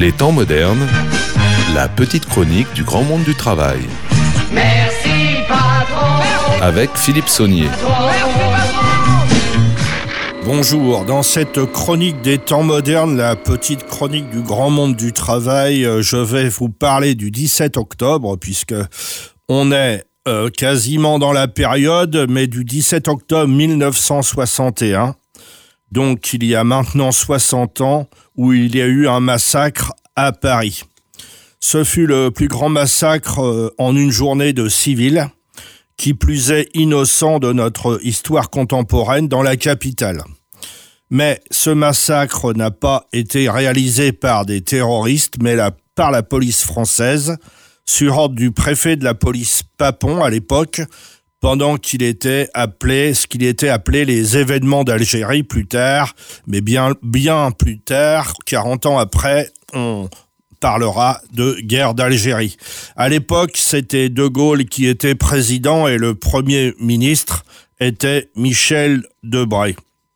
Les temps modernes, la petite chronique du grand monde du travail. Merci patron. Avec Philippe Saunier. Bonjour, dans cette chronique des temps modernes, la petite chronique du grand monde du travail, je vais vous parler du 17 octobre, puisque on est quasiment dans la période, mais du 17 octobre 1961, donc il y a maintenant 60 ans, où il y a eu un massacre à Paris. Ce fut le plus grand massacre en une journée de civils, qui plus est innocent de notre histoire contemporaine dans la capitale. Mais ce massacre n'a pas été réalisé par des terroristes, mais par la police française, sur ordre du préfet de la police Papon à l'époque, pendant qu'il était appelé, ce qu'il était appelé les événements d'Algérie plus tard, mais bien plus tard, 40 ans après, on parlera de guerre d'Algérie. À l'époque, c'était De Gaulle qui était président et le premier ministre était Michel Debré.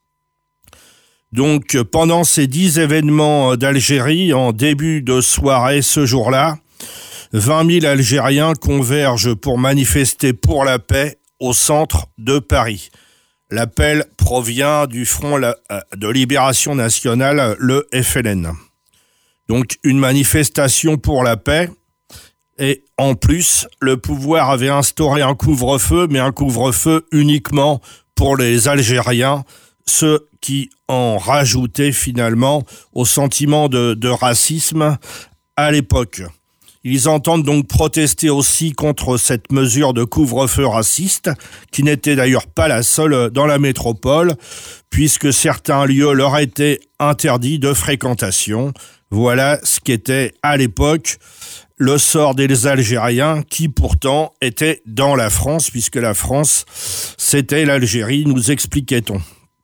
Donc, pendant ces 10 événements d'Algérie, en début de soirée ce jour-là, 20 000 Algériens convergent pour manifester pour la paix au centre de Paris. L'appel provient du Front de Libération Nationale, le FLN. Donc une manifestation pour la paix, et en plus, le pouvoir avait instauré un couvre-feu, mais un couvre-feu uniquement pour les Algériens, ceux qui en rajoutaient finalement au sentiment de racisme à l'époque. Ils entendent donc protester aussi contre cette mesure de couvre-feu raciste, qui n'était d'ailleurs pas la seule dans la métropole, puisque certains lieux leur étaient interdits de fréquentation. Voilà ce qu'était à l'époque le sort des Algériens, qui pourtant étaient dans la France, puisque la France, c'était l'Algérie, nous expliquait-on.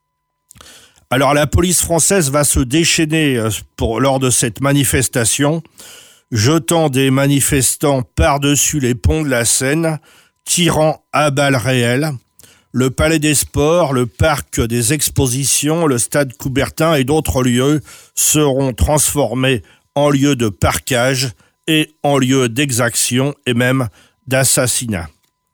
Alors la police française va se déchaîner lors de cette manifestation, jetant des manifestants par-dessus les ponts de la Seine, tirant à balles réelles. Le Palais des Sports, le Parc des Expositions, le Stade Coubertin et d'autres lieux seront transformés en lieux de parquage et en lieux d'exaction et même d'assassinat.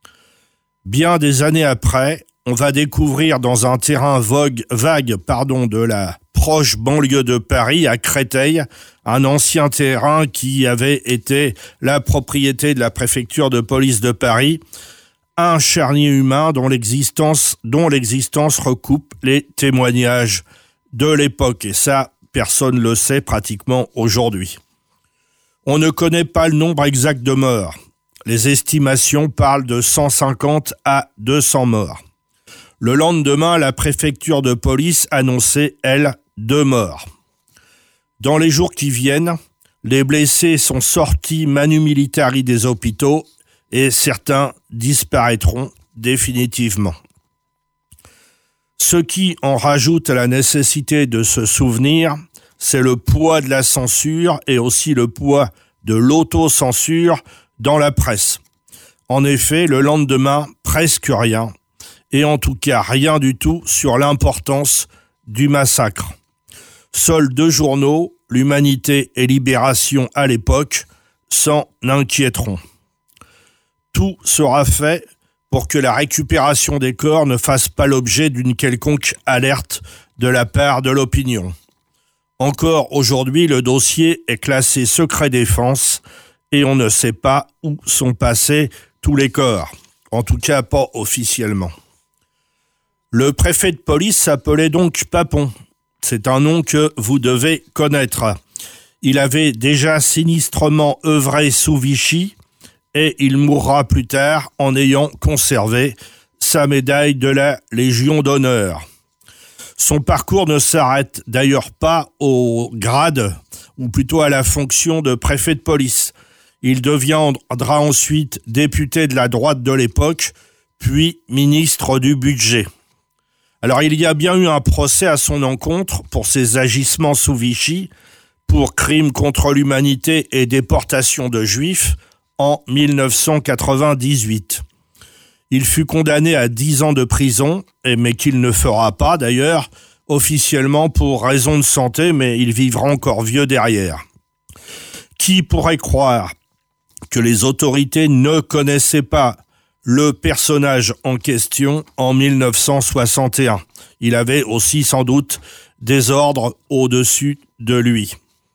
Bien des années après, on va découvrir dans un terrain vague de la proche banlieue de Paris, à Créteil, un ancien terrain qui avait été la propriété de la préfecture de police de Paris, un charnier humain dont l'existence recoupe les témoignages de l'époque. Et ça, personne ne le sait pratiquement aujourd'hui. On ne connaît pas le nombre exact de morts. Les estimations parlent de 150 à 200 morts. Le lendemain, la préfecture de police annonçait, elle, 2 morts. Dans les jours qui viennent, les blessés sont sortis manu militari des hôpitaux et certains disparaîtront définitivement. Ce qui en rajoute à la nécessité de se souvenir, c'est le poids de la censure et aussi le poids de l'autocensure dans la presse. En effet, le lendemain, presque rien, et en tout cas rien du tout sur l'importance du massacre. Seuls 2 journaux, l'Humanité et Libération à l'époque, s'en inquiéteront. Tout sera fait pour que la récupération des corps ne fasse pas l'objet d'une quelconque alerte de la part de l'opinion. Encore aujourd'hui, le dossier est classé secret défense et on ne sait pas où sont passés tous les corps, en tout cas pas officiellement. Le préfet de police s'appelait donc Papon. C'est un nom que vous devez connaître. Il avait déjà sinistrement œuvré sous Vichy et il mourra plus tard en ayant conservé sa médaille de la Légion d'honneur. Son parcours ne s'arrête d'ailleurs pas au grade, ou plutôt à la fonction de préfet de police. Il deviendra ensuite député de la droite de l'époque, puis ministre du budget. Alors il y a bien eu un procès à son encontre pour ses agissements sous Vichy, pour crimes contre l'humanité et déportation de juifs en 1998. Il fut condamné à 10 ans de prison, mais qu'il ne fera pas d'ailleurs, officiellement pour raison de santé, mais il vivra encore vieux derrière. Qui pourrait croire que les autorités ne connaissaient pas le personnage en question en 1961 ? Il avait aussi sans doute des ordres au-dessus de lui.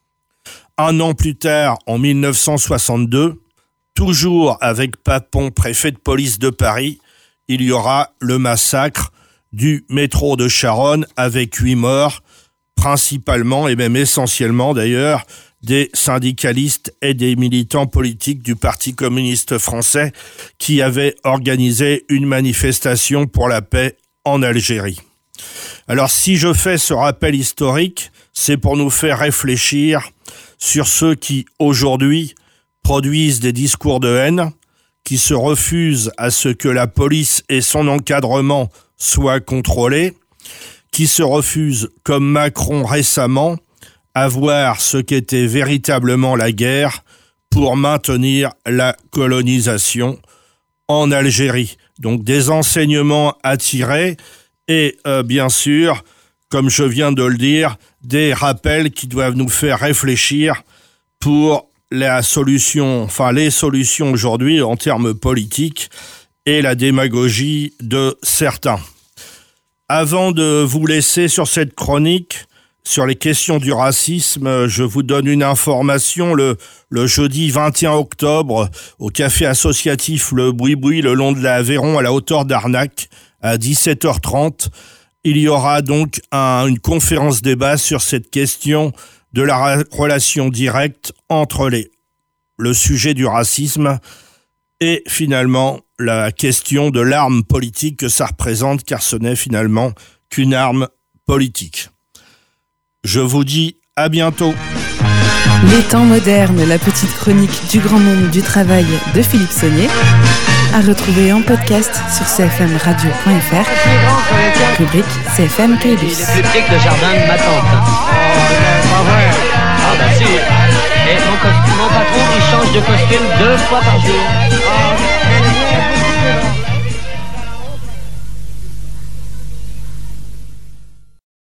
Un an plus tard, en 1962, toujours avec Papon, préfet de police de Paris, il y aura le massacre du métro de Charonne avec 8 morts, principalement et même essentiellement d'ailleurs, des syndicalistes et des militants politiques du Parti communiste français qui avaient organisé une manifestation pour la paix en Algérie. Alors si je fais ce rappel historique, c'est pour nous faire réfléchir sur ceux qui, aujourd'hui, produisent des discours de haine, qui se refusent à ce que la police et son encadrement soient contrôlés, qui se refusent, comme Macron récemment, à voir ce qu'était véritablement la guerre pour maintenir la colonisation en Algérie. Donc des enseignements à tirer et bien sûr, comme je viens de le dire, des rappels qui doivent nous faire réfléchir pour les solutions aujourd'hui en termes politiques et la démagogie de certains. Avant de vous laisser sur cette chronique, sur les questions du racisme, je vous donne une information. Le jeudi 21 octobre, au café associatif Le Boui-Boui, le long de l'Aveyron, à la hauteur d'Arnac, à 17h30, il y aura donc une conférence débat sur cette question de la relation directe entre le sujet du racisme et finalement la question de l'arme politique que ça représente, car ce n'est finalement qu'une arme politique. Je vous dis à bientôt. Les temps modernes, la petite chronique du grand monde du travail de Philippe Saunier, à retrouver en podcast sur cfmradio.fr, rubrique CFM Caylus. Il est plus petit que le jardin de ma tante. Pas vrai. Ah bah si. Et mon patron, il change de costume 2 fois par jour.